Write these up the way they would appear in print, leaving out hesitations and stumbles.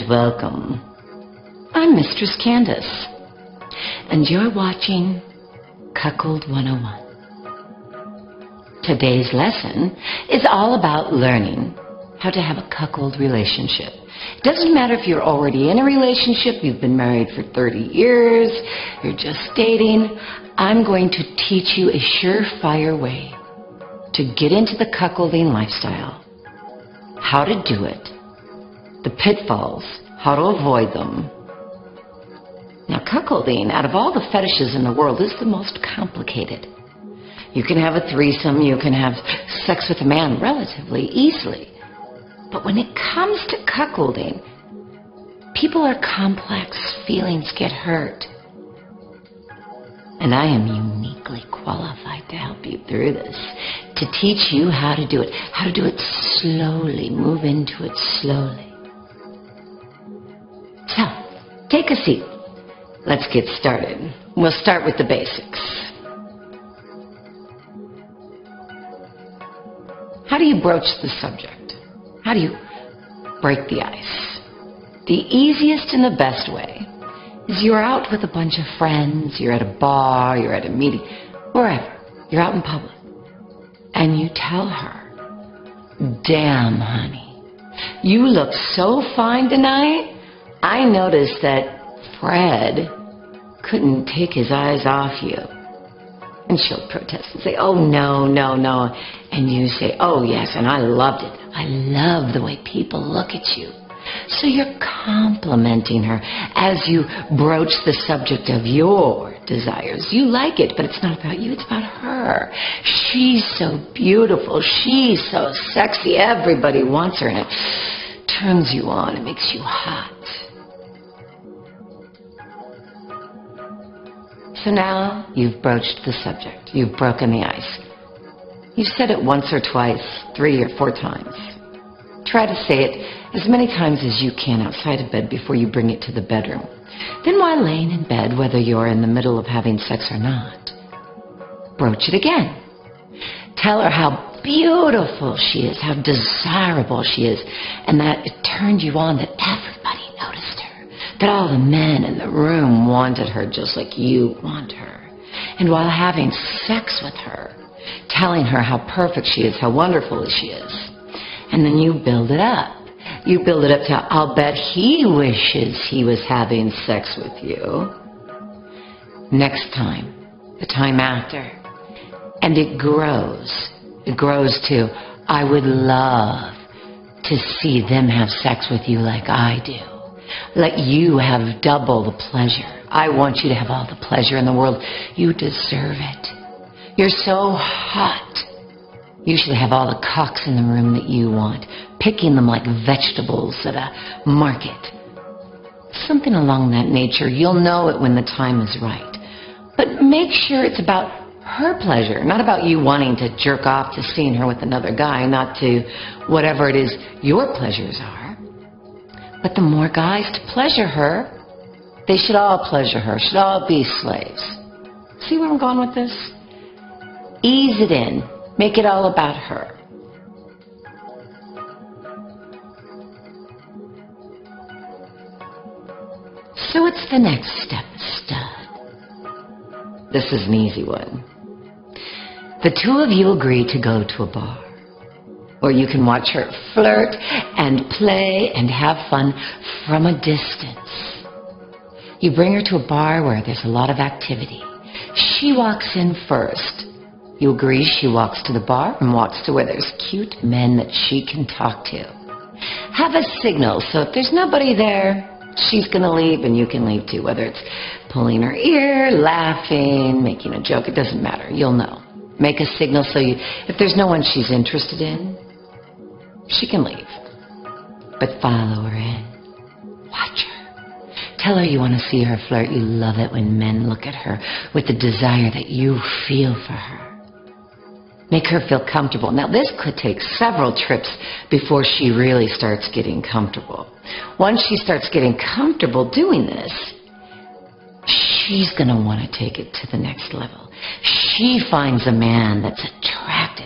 welcome. I'm Mistress Candace, and you're watching Cuckold 101. Today's lesson is all about learning how to have a cuckold relationship. It doesn't matter if you're already in a relationship, you've been married for 30 years, you're just dating. I'm going to teach you a surefire way to get into the cuckolding lifestyle, how to do it, the pitfalls, how to avoid them. Now, cuckolding, out of all the fetishes in the world, is the most complicated. You can have a threesome, you can have sex with a man relatively easily. But when it comes to cuckolding, people are complex, feelings get hurt. And I am uniquely qualified to help you through this, to teach you how to do it slowly, move into it slowly. So, take a seat. Let's get started. We'll start with the basics. How do you broach the subject? How do you break the ice? The easiest and the best way is you're out with a bunch of friends, you're at a bar, you're at a meeting, wherever. You're out in public. And you tell her, "Damn, honey, you look so fine tonight. I noticed that Fred couldn't take his eyes off you." And she'll protest and say, "Oh, no, no, no." And you say, "Oh, yes, and I loved it. I love the way people look at you." So you're complimenting her as you broach the subject of your desires. You like it, but it's not about you, it's about her. She's so beautiful. She's so sexy. Everybody wants her, and it turns you on. It makes you hot. So now you've broached the subject. You've broken the ice. You've said it once or twice, 3 or 4 times. Try to say it as many times as you can outside of bed before you bring it to the bedroom. Then while laying in bed, whether you're in the middle of having sex or not, broach it again. Tell her how beautiful she is, how desirable she is, and that it turned you on, that everybody noticed her, that all the men in the room wanted her just like you want her. And while having sex with her, telling her how perfect she is, how wonderful she is. And then you build it up. You build it up to, "I'll bet he wishes he was having sex with you." Next time, the time after. And it grows. It grows to, "I would love to see them have sex with you like I do. Let you have double the pleasure. I want you to have all the pleasure in the world. You deserve it. You're so hot. You should have all the cocks in the room that you want, picking them like vegetables at a market." Something along that nature. You'll know it when the time is right. But make sure it's about her pleasure, not about you wanting to jerk off to seeing her with another guy, not to whatever it is your pleasures are. But the more guys to pleasure her, they should all pleasure her, should all be slaves. See where I'm going with this? Ease it in. Make it all about her. So what's the next step, stud? This is an easy one. The two of you agree to go to a bar where you can watch her flirt and play and have fun from a distance. You bring her to a bar where there's a lot of activity. She walks in first. You agree she walks to the bar and walks to where there's cute men that she can talk to. Have a signal, so if there's nobody there, she's going to leave and you can leave too, whether it's pulling her ear, laughing, making a joke, it doesn't matter. You'll know. Make a signal so if there's no one she's interested in, she can leave. But follow her in. Watch her. Tell her you want to see her flirt. You love it when men look at her with the desire that you feel for her. Make her feel comfortable. Now, this could take several trips before she really starts getting comfortable. Once she starts getting comfortable doing this, she's going to want to take it to the next level. She finds a man that's attractive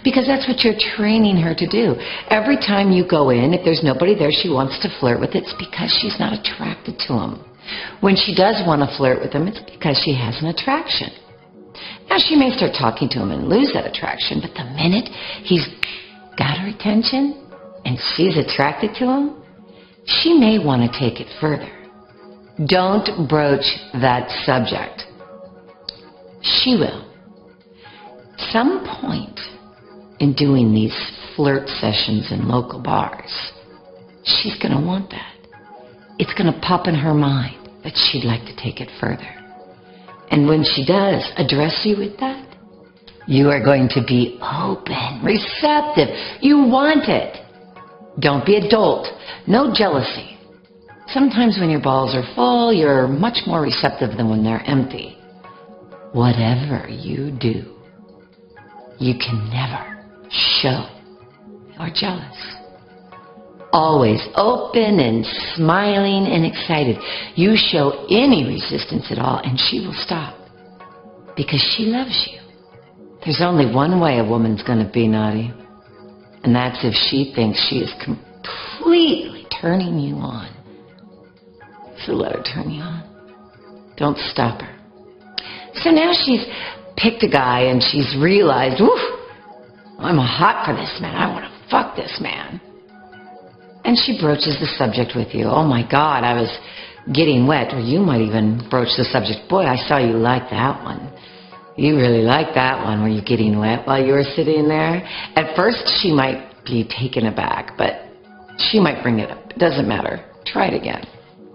Because that's what you're training her to do. Every time you go in, if there's nobody there she wants to flirt with, it's because she's not attracted to him. When she does want to flirt with him, it's because she has an attraction. Now, she may start talking to him and lose that attraction, but the minute he's got her attention and she's attracted to him, she may want to take it further. Don't broach that subject. She will. Some point in doing these flirt sessions in local bars, she's going to want that. It's going to pop in her mind that she'd like to take it further. And when she does address you with that, you are going to be open, receptive. You want it. Don't be a dolt. No jealousy. Sometimes when your balls are full, you're much more receptive than when they're empty. Whatever you do, you can never show you're jealous. Always open and smiling and excited. You show any resistance at all and she will stop because she loves you. There's only one way a woman's going to be naughty, and that's if she thinks she is completely turning you on. So let her turn you on. Don't stop her. So now she's picked a guy and she's realized, oof, I'm hot for this man. I want to fuck this man. And she broaches the subject with you. Oh my God, I was getting wet. Or you might even broach the subject. Boy, I saw you like that one. You really liked that one. Were you getting wet while you were sitting there? At first, she might be taken aback, but she might bring it up. It doesn't matter. Try it again.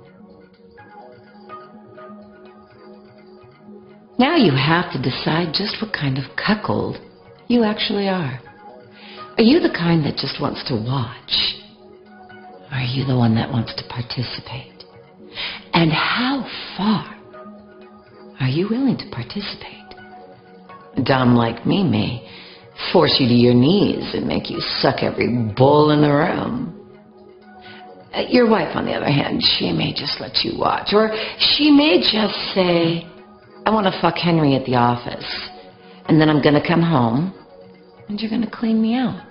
Now you have to decide just what kind of cuckold you actually are. Are you the kind that just wants to watch? Or are you the one that wants to participate? And how far are you willing to participate? A dom like me may force you to your knees and make you suck every bull in the room. Your wife, on the other hand, she may just let you watch. Or she may just say, I want to fuck Henry at the office, and then I'm going to come home, and you're going to clean me out.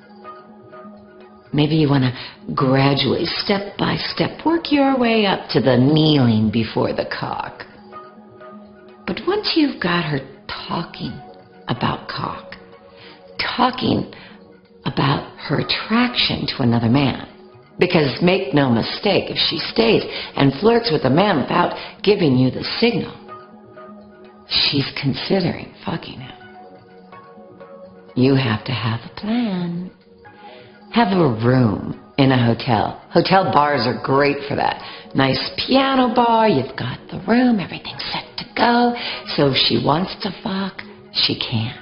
Maybe you want to gradually, step by step, work your way up to the kneeling before the cock. But once you've got her talking about cock, talking about her attraction to another man, because make no mistake, if she stays and flirts with a man without giving you the signal, she's considering fucking him. You have to have a plan. Have a room in a hotel. Hotel bars are great for that. Nice piano bar, you've got the room, everything's set to go. So if she wants to fuck, she can.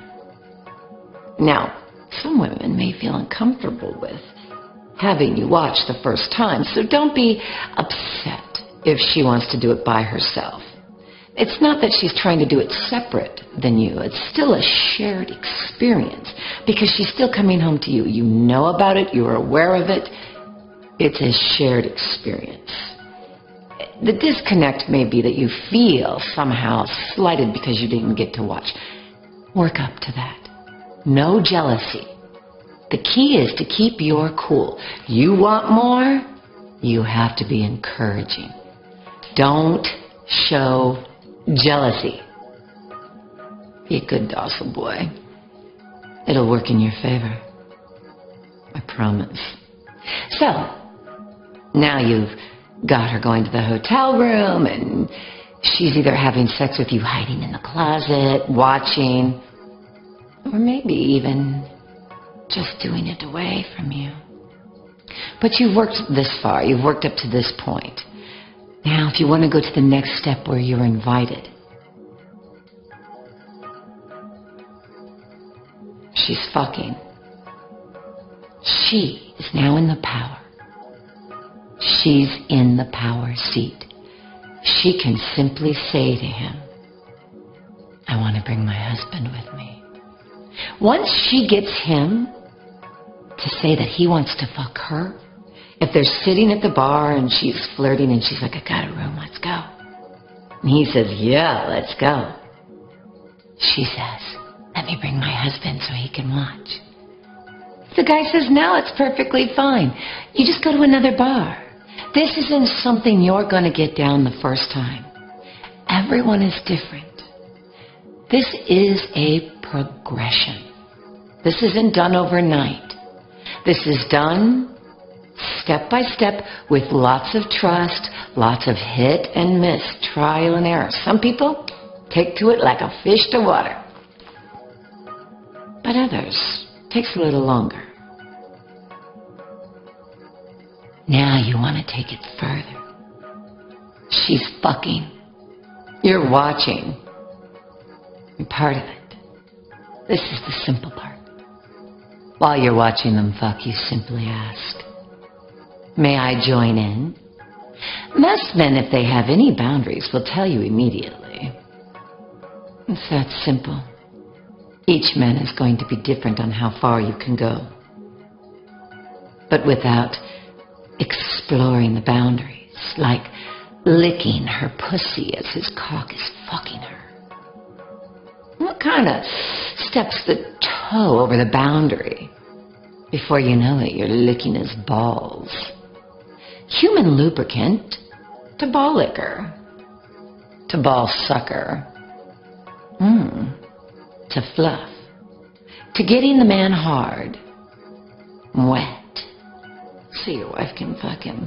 Now, some women may feel uncomfortable with having you watch the first time, so don't be upset if she wants to do it by herself. It's not that she's trying to do it separate than you. It's still a shared experience because she's still coming home to you. You know about it. You're aware of it. It's a shared experience. The disconnect may be that you feel somehow slighted because you didn't get to watch. Work up to that. No jealousy. The key is to keep your cool. You want more? You have to be encouraging. Don't show jealousy. Be a good docile boy. It'll work in your favor. I promise. So, now you've got her going to the hotel room and she's either having sex with you hiding in the closet, watching, or maybe even just doing it away from you. But you've worked this far. You've worked up to this point. Now, if you want to go to the next step where you're invited, she's fucking. She is now in the power. She's in the power seat. She can simply say to him, I want to bring my husband with me. Once she gets him to say that he wants to fuck her, if they're sitting at the bar and she's flirting and she's like, I got a room, let's go. And he says, yeah, let's go. She says, let me bring my husband so he can watch. The guy says, no, it's perfectly fine. You just go to another bar. This isn't something you're going to get down the first time. Everyone is different. This is a progression. This isn't done overnight. This is done step by step with lots of trust, lots of hit and miss, trial and error. Some people take to it like a fish to water. But others takes a little longer. Now you want to take it further. She's fucking. You're watching. You're part of it. This is the simple part. While you're watching them fuck, you simply ask, may I join in? Most men, if they have any boundaries, will tell you immediately. It's that simple. Each man is going to be different on how far you can go. But without exploring the boundaries, like licking her pussy as his cock is fucking her. What kind of steps the toe over the boundary? Before you know it, you're licking his balls. Human lubricant to ball licker, to ball sucker, to fluff, to getting the man hard, wet, so your wife can fuck him.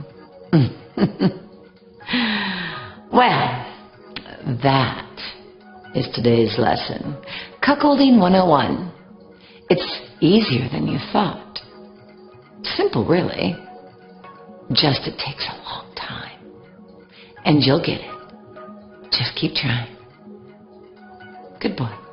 Well, that is today's lesson. Cuckolding 101. It's easier than you thought. Simple, really. Just it takes a long time. And you'll get it. Just keep trying. Good boy.